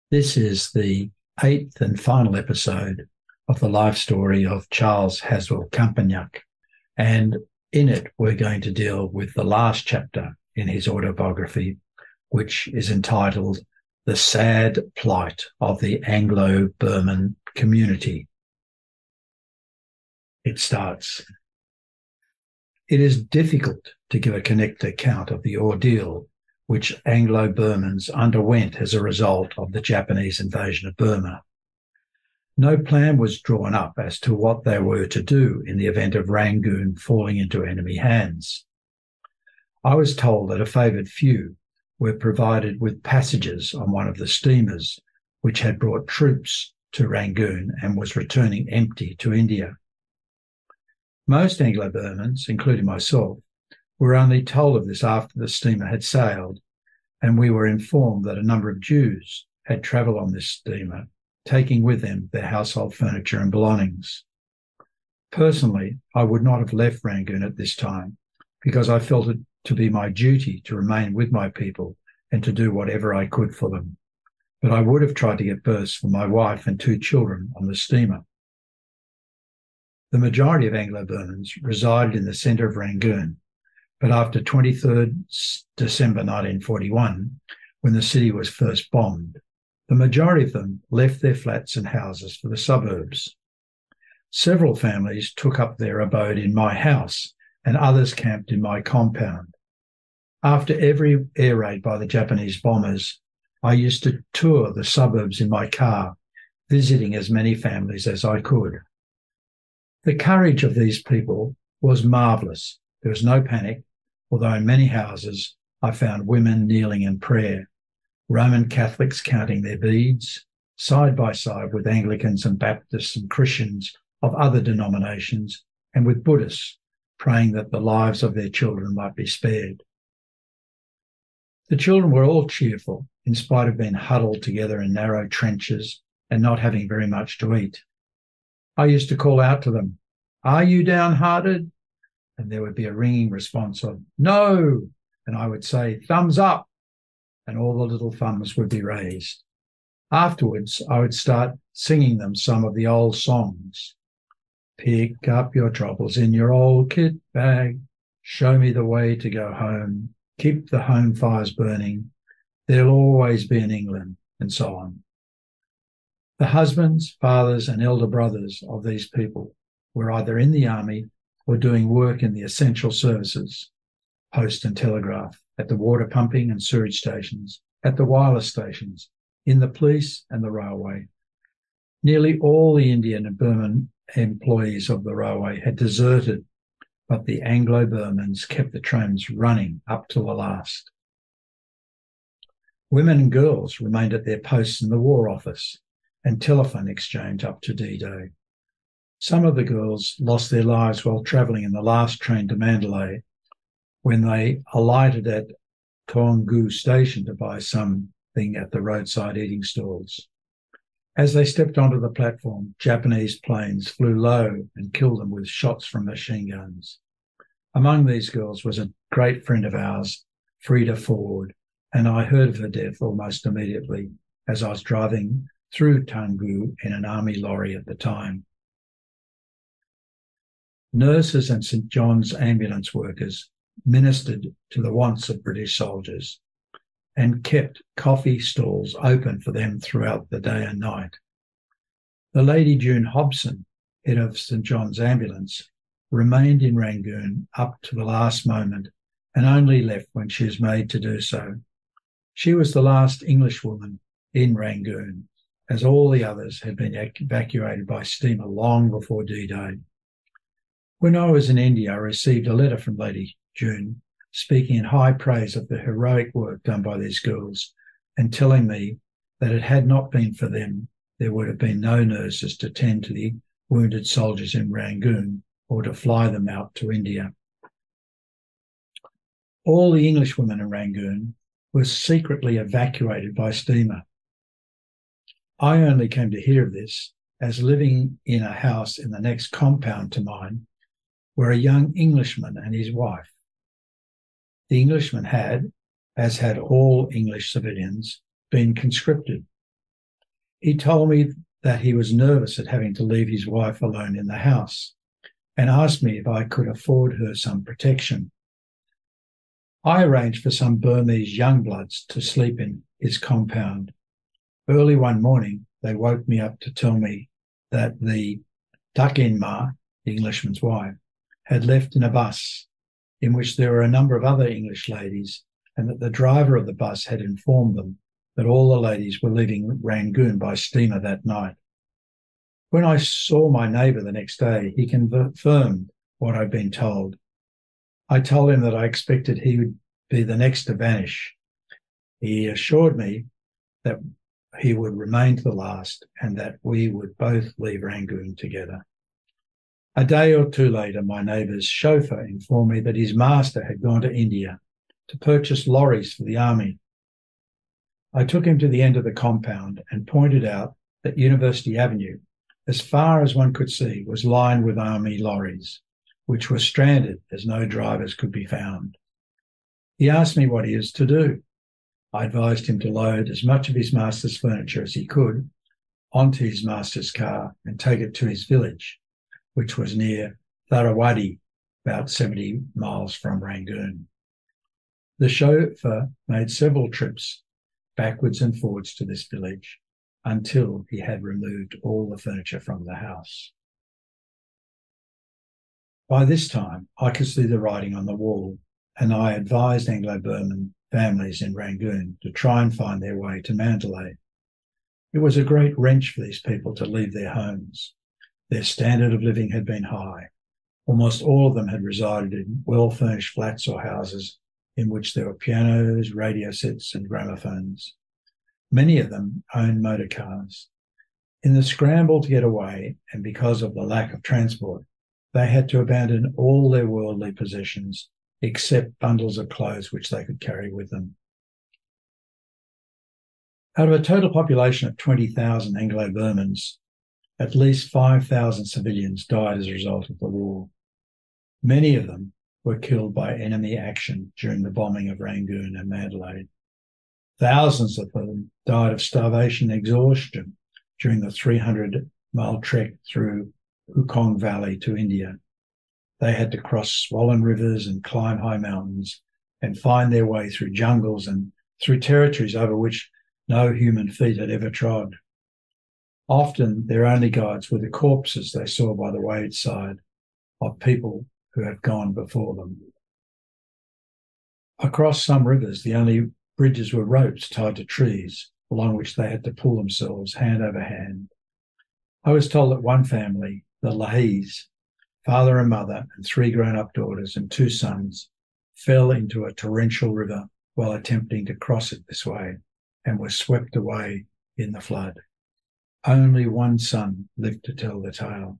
This is the eighth and final episode of the life story of Charles Haswell Campagnac, and in it we're going to deal with the last chapter in his autobiography, which is entitled The Sad Plight of the Anglo-Burman Community. It starts. It is difficult to give a connected account of the ordeal which Anglo-Burmans underwent as a result of the Japanese invasion of Burma. No plan was drawn up as to what they were to do in the event of Rangoon falling into enemy hands. I was told that a favoured few were provided with passages on one of the steamers which had brought troops to Rangoon and was returning empty to India. Most Anglo-Burmans, including myself, were only told of this after the steamer had sailed, and we were informed that a number of Jews had travelled on this steamer, taking with them their household furniture and belongings. Personally, I would not have left Rangoon at this time because I felt it to be my duty to remain with my people and to do whatever I could for them. But I would have tried to get berths for my wife and two children on the steamer. The majority of Anglo-Burmans resided in the centre of Rangoon, but after 23rd December 1941, when the city was first bombed, the majority of them left their flats and houses for the suburbs. Several families took up their abode in my house, and others camped in my compound. After every air raid by the Japanese bombers, I used to tour the suburbs in my car, visiting as many families as I could. The courage of these people was marvellous. There was no panic, although in many houses I found women kneeling in prayer, Roman Catholics counting their beads, side by side with Anglicans and Baptists and Christians of other denominations, and with Buddhists praying that the lives of their children might be spared. The children were all cheerful, in spite of being huddled together in narrow trenches and not having very much to eat. I used to call out to them, "Are you downhearted?" And there would be a ringing response of, "No." And I would say, "Thumbs up." And all the little thumbs would be raised. Afterwards, I would start singing them some of the old songs. Pick up your troubles in your old kit bag. Show me the way to go home. Keep the home fires burning. There'll always be an England, and so on. The husbands, fathers, and elder brothers of these people were either in the army or doing work in the essential services, post and telegraph, at the water pumping and sewage stations, at the wireless stations, in the police and the railway. Nearly all the Indian and Burman employees of the railway had deserted, but the Anglo-Burmans kept the trains running up to the last. Women and girls remained at their posts in the War Office and telephone exchange up to D-Day. Some of the girls lost their lives while travelling in the last train to Mandalay when they alighted at Toungoo station to buy something at the roadside eating stalls. As they stepped onto the platform, Japanese planes flew low and killed them with shots from machine guns. Among these girls was a great friend of ours, Frida Ford, and I heard of her death almost immediately as I was driving through Toungoo in an army lorry at the time. Nurses and St John's ambulance workers ministered to the wants of British soldiers and kept coffee stalls open for them throughout the day and night. The Lady June Hobson, head of St John's Ambulance, remained in Rangoon up to the last moment and only left when she was made to do so. She was the last Englishwoman in Rangoon, as all the others had been evacuated by steamer long before D-Day. When I was in India, I received a letter from Lady June speaking in high praise of the heroic work done by these girls and telling me that it had not been for them, there would have been no nurses to tend to the wounded soldiers in Rangoon or to fly them out to India. All the Englishwomen in Rangoon were secretly evacuated by steamer. I only came to hear of this as living in a house in the next compound to mine were a young Englishman and his wife. The Englishman had, as had all English civilians, been conscripted He told me that he was nervous at having to leave his wife alone in the house and asked me if I could afford her some protection. I arranged for some Burmese young bloods to sleep in his compound. Early one morning, they woke me up to tell me that the Dakinma, the Englishman's wife, had left in a bus in which there were a number of other English ladies, and that the driver of the bus had informed them that all the ladies were leaving Rangoon by steamer that night. When I saw my neighbour the next day, he confirmed what I'd been told. I told him that I expected he would be the next to vanish. He assured me that he would remain to the last and that we would both leave Rangoon together. A day or two later, my neighbour's chauffeur informed me that his master had gone to India to purchase lorries for the army. I took him to the end of the compound and pointed out that University Avenue, as far as one could see, was lined with army lorries, which were stranded as no drivers could be found. He asked me what he was to do. I advised him to load as much of his master's furniture as he could onto his master's car and take it to his village, which was near Tharawadi, about 70 miles from Rangoon. The chauffeur made several trips backwards and forwards to this village until he had removed all the furniture from the house. By this time, I could see the writing on the wall, and I advised Anglo-Burman families in Rangoon to try and find their way to Mandalay. It was a great wrench for these people to leave their homes. Their standard of living had been high. Almost all of them had resided in well-furnished flats or houses in which there were pianos, radio sets, and gramophones. Many of them owned motor cars. In the scramble to get away, and because of the lack of transport, they had to abandon all their worldly possessions except bundles of clothes which they could carry with them. Out of a total population of 20,000 Anglo-Burmans, at least 5,000 civilians died as a result of the war. Many of them were killed by enemy action during the bombing of Rangoon and Mandalay. Thousands of them died of starvation and exhaustion during the 300-mile trek through Ukong Valley to India. They had to cross swollen rivers and climb high mountains and find their way through jungles and through territories over which no human feet had ever trod. Often their only guides were the corpses they saw by the wayside of people who had gone before them. Across some rivers, the only bridges were ropes tied to trees, along which they had to pull themselves hand over hand. I was told that one family, the Lahis, father and mother and 3 grown-up daughters and 2 sons, fell into a torrential river while attempting to cross it this way and were swept away in the flood. Only one son lived to tell the tale.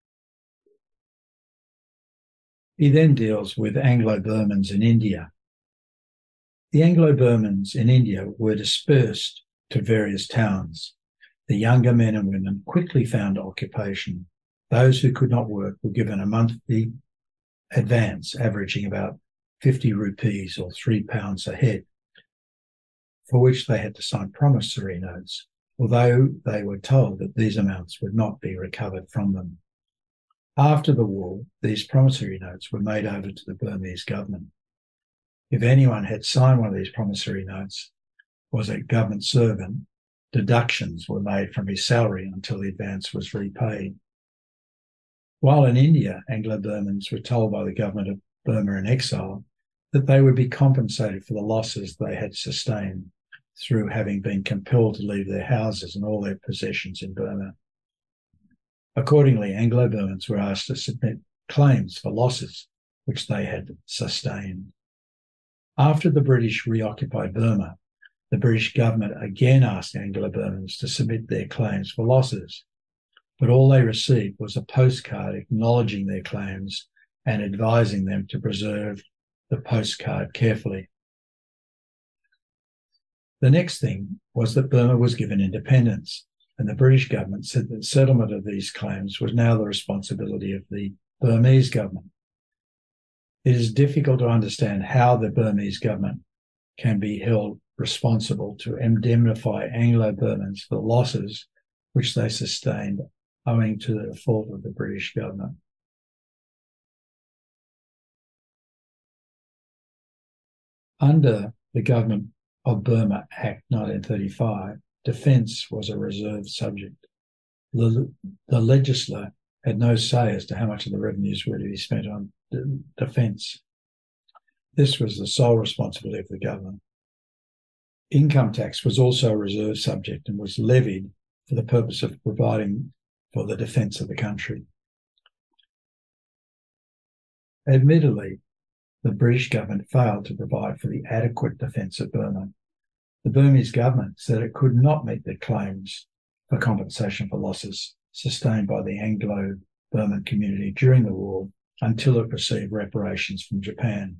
He then deals with Anglo-Burmans in India. The Anglo-Burmans in India were dispersed to various towns. The younger men and women quickly found occupation. Those who could not work were given a monthly advance, averaging about 50 rupees or £3 a head, for which they had to sign promissory notes, although they were told that these amounts would not be recovered from them. After the war, these promissory notes were made over to the Burmese government. If anyone had signed one of these promissory notes, was a government servant, deductions were made from his salary until the advance was repaid. While in India, Anglo-Burmans were told by the government of Burma in exile that they would be compensated for the losses they had sustained through having been compelled to leave their houses and all their possessions in Burma. Accordingly, Anglo-Burmans were asked to submit claims for losses which they had sustained. After the British reoccupied Burma, the British government again asked Anglo-Burmans to submit their claims for losses, but all they received was a postcard acknowledging their claims and advising them to preserve the postcard carefully. The next thing was that Burma was given independence, and the British government said that settlement of these claims was now the responsibility of the Burmese government. It is difficult to understand how the Burmese government can be held responsible to indemnify Anglo-Burmans for losses which they sustained owing to the default of the British government. Under the Government of Burma Act 1935, defence was a reserved subject. The legislature had no say as to how much of the revenues were to be spent on defence. This was the sole responsibility of the government. Income tax was also a reserved subject and was levied for the purpose of providing for the defence of the country. Admittedly, the British government failed to provide for the adequate defence of Burma. The Burmese government said it could not meet the claims for compensation for losses sustained by the Anglo-Burman community during the war until it received reparations from Japan.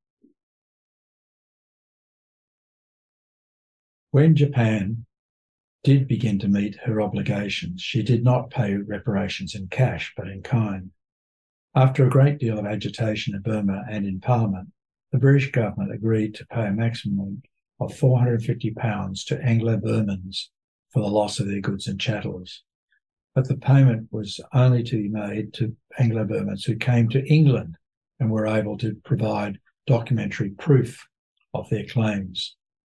When Japan did begin to meet her obligations, she did not pay reparations in cash, but in kind. After a great deal of agitation in Burma and in Parliament, the British government agreed to pay a maximum of £450 to Anglo-Burmans for the loss of their goods and chattels. But the payment was only to be made to Anglo-Burmans who came to England and were able to provide documentary proof of their claims.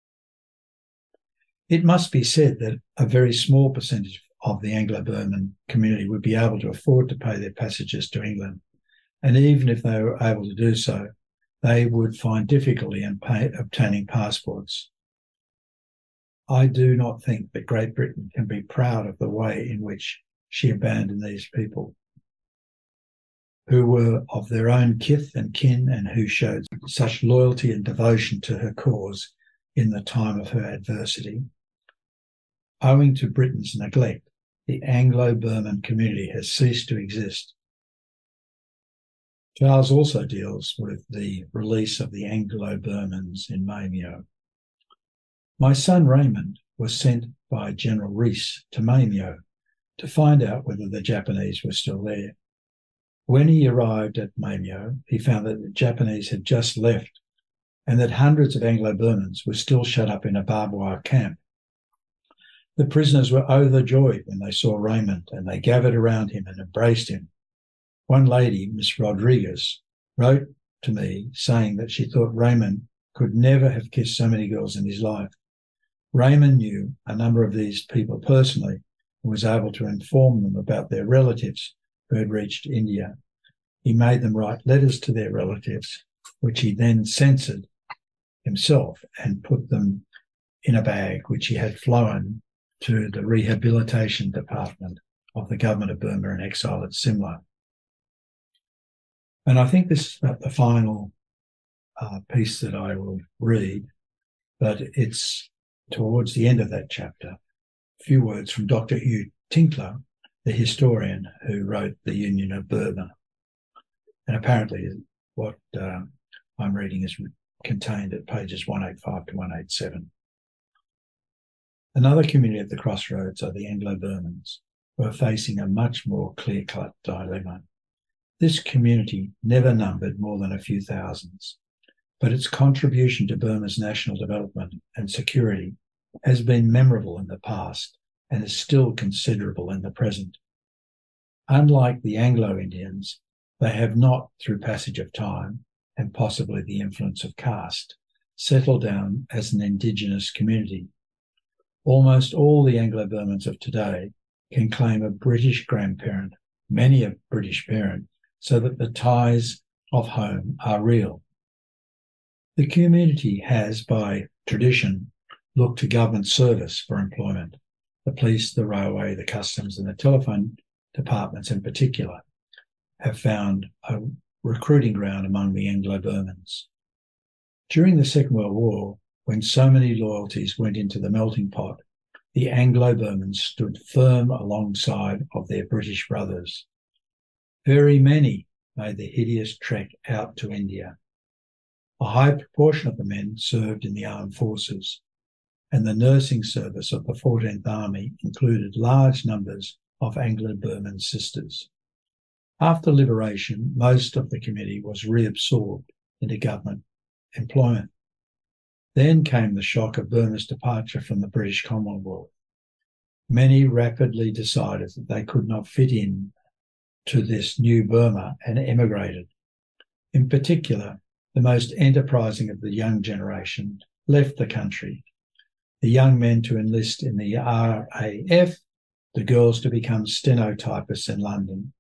It must be said that a very small percentage of the Anglo-Burman community would be able to afford to pay their passages to England. And even if they were able to do so, they would find difficulty in obtaining passports. I do not think that Great Britain can be proud of the way in which she abandoned these people, who were of their own kith and kin and who showed such loyalty and devotion to her cause in the time of her adversity. Owing to Britain's neglect, the Anglo-Burman community has ceased to exist. Charles also deals with the release of the Anglo-Burmans in Maymyo. My son Raymond was sent by General Rees to Maymyo to find out whether the Japanese were still there. When he arrived at Maymyo, he found that the Japanese had just left and that hundreds of Anglo-Burmans were still shut up in a barbed wire camp. The prisoners were overjoyed when they saw Raymond, and they gathered around him and embraced him. One lady, Miss Rodriguez, wrote to me saying that she thought Raymond could never have kissed so many girls in his life. Raymond knew a number of these people personally and was able to inform them about their relatives who had reached India. He made them write letters to their relatives, which he then censored himself and put them in a bag, which he had flown to the rehabilitation department of the government of Burma in exile at Simla. And I think this is about the final piece that I will read, but it's towards the end of that chapter. A few words from Dr. Hugh Tinkler, the historian who wrote The Union of Burma. And apparently what I'm reading is contained at pages 185 to 187. Another community at the crossroads are the Anglo-Burmans, who are facing a much more clear-cut dilemma. This community never numbered more than a few thousands, but its contribution to Burma's national development and security has been memorable in the past and is still considerable in the present. Unlike the Anglo-Indians, they have not, through passage of time and possibly the influence of caste, settled down as an indigenous community. Almost all the Anglo-Burmans of today can claim a British grandparent, many a British parent, so that the ties of home are real. The community has, by tradition, looked to government service for employment. The police, the railway, the customs and the telephone departments in particular have found a recruiting ground among the Anglo-Burmans. During the Second World War, when so many loyalties went into the melting pot, the Anglo-Burmans stood firm alongside of their British brothers. Very many made the hideous trek out to India. A high proportion of the men served in the armed forces, and the nursing service of the 14th Army included large numbers of Anglo-Burman sisters. After liberation, most of the community was reabsorbed into government employment. Then came the shock of Burma's departure from the British Commonwealth. Many rapidly decided that they could not fit in to this new Burma and emigrated. In particular, the most enterprising of the young generation left the country, the young men to enlist in the RAF, the girls to become stenotypists in London.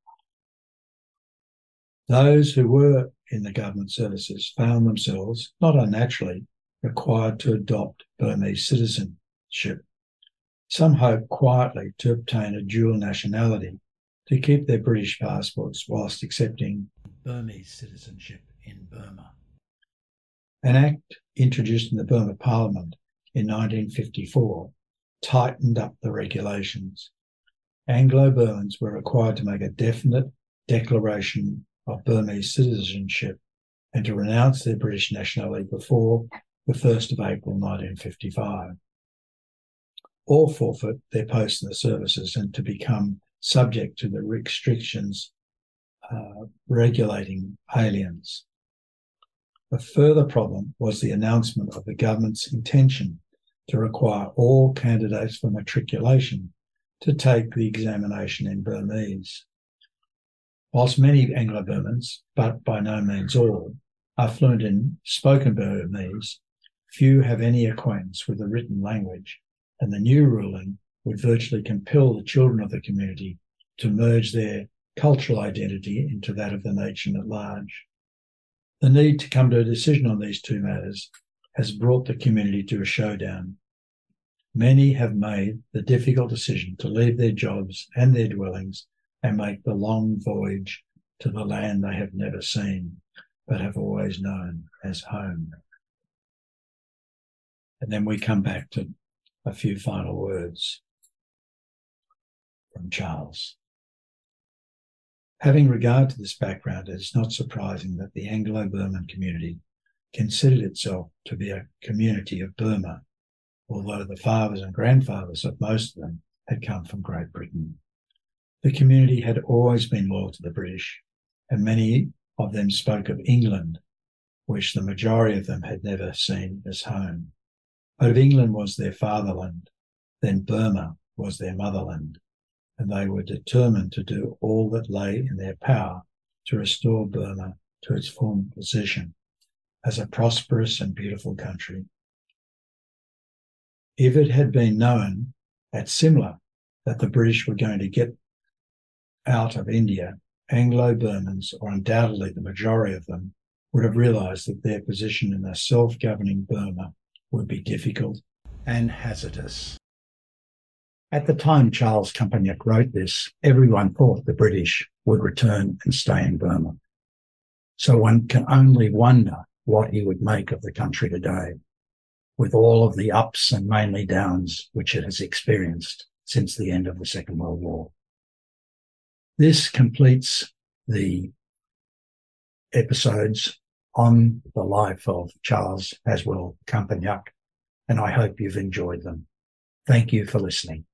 Those who were in the government services found themselves, not unnaturally, required to adopt Burmese citizenship. Some hoped quietly to obtain a dual nationality to keep their British passports whilst accepting Burmese citizenship in Burma. An act introduced in the Burma Parliament in 1954 tightened up the regulations. Anglo-Burmans were required to make a definite declaration of Burmese citizenship and to renounce their British nationality before the 1st of April 1955, or forfeit their posts in the services and to become subject to the restrictions regulating aliens. A further problem was the announcement of the government's intention to require all candidates for matriculation to take the examination in Burmese. Whilst many Anglo-Burmans, but by no means all, are fluent in spoken Burmese, few have any acquaintance with the written language, and the new ruling would virtually compel the children of the community to merge their cultural identity into that of the nation at large. The need to come to a decision on these two matters has brought the community to a showdown. Many have made the difficult decision to leave their jobs and their dwellings and make the long voyage to the land they have never seen, but have always known as home. And then we come back to a few final words from Charles. Having regard to this background, it is not surprising that the Anglo-Burman community considered itself to be a community of Burma, although the fathers and grandfathers of most of them had come from Great Britain. The community had always been loyal to the British, and many of them spoke of England, which the majority of them had never seen as home. But if England was their fatherland, then Burma was their motherland, and they were determined to do all that lay in their power to restore Burma to its former position as a prosperous and beautiful country. If it had been known at Simla that the British were going to get out of India, Anglo-Burmans, or undoubtedly the majority of them, would have realised that their position in a self-governing Burma would be difficult and hazardous. At the time Charles Campagnac wrote this, everyone thought the British would return and stay in Burma. So one can only wonder what he would make of the country today, with all of the ups and mainly downs which it has experienced since the end of the Second World War. This completes the episodes on the life of Charles Haswell Campagnac, and I hope you've enjoyed them. Thank you for listening.